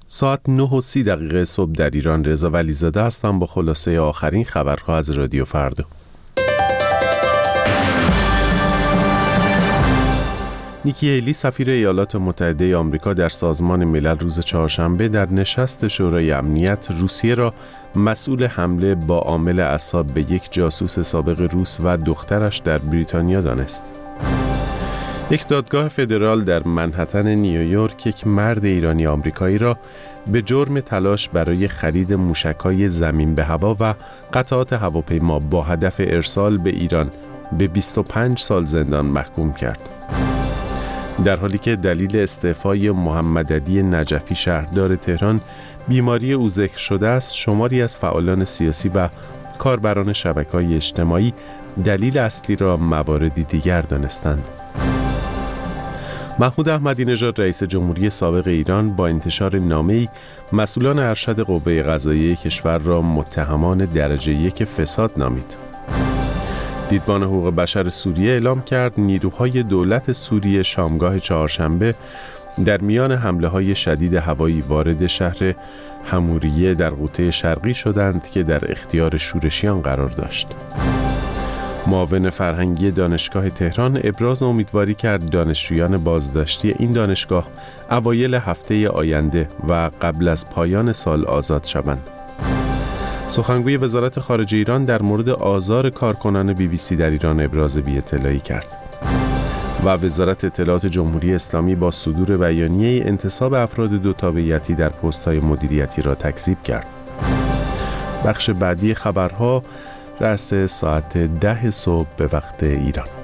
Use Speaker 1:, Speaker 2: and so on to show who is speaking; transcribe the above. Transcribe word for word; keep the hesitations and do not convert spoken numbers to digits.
Speaker 1: ساعت نه و سی دقیقه صبح در ایران. رضا ولیزاده هستم با خلاصه آخرین خبرها از رادیو فردا. نیکی هیلی سفیر ایالات متحده آمریکا در سازمان ملل روز چهارشنبه در نشست شورای امنیت روسیه را مسئول حمله با عامل اعصاب به یک جاسوس سابق روس و دخترش در بریتانیا دانست. یک دادگاه فدرال در منهتن نیویورک یک مرد ایرانی آمریکایی را به جرم تلاش برای خرید موشک‌های زمین به هوا و قطعات هواپیما با هدف ارسال به ایران به بیست و پنج سال زندان محکوم کرد. در حالی که دلیل استعفای محمد علی نجفی شهردار تهران بیماری او ذکر شده است، شماری از فعالان سیاسی و کاربران شبکه‌های اجتماعی دلیل اصلی را مواردی دیگر دانستند. محمود احمدی نژاد رئیس جمهوری سابق ایران با انتشار نامه‌ای مسئولان ارشد قوه قضاییه کشور را متهمان درجه یک فساد نامید. دیدبان حقوق بشر سوریه اعلام کرد نیروهای دولت سوریه شامگاه چهارشنبه در میان حمله‌های شدید هوایی وارد شهر حموریه در غوطه شرقی شدند که در اختیار شورشیان قرار داشت. معاون فرهنگی دانشگاه تهران ابراز امیدواری کرد دانشجویان بازداشتی این دانشگاه اوایل هفته آینده و قبل از پایان سال آزاد شوند. سخنگوی وزارت خارجه ایران در مورد آزار کارکنان بی بی سی در ایران ابراز بی‌اطلاعی کرد. و وزارت اطلاعات جمهوری اسلامی با صدور بیانیه انتصاب افراد دو تابعیتی در پست‌های مدیریتی را تکذیب کرد. بخش بعدی خبرها رأس ساعت ده صبح به وقت ایران.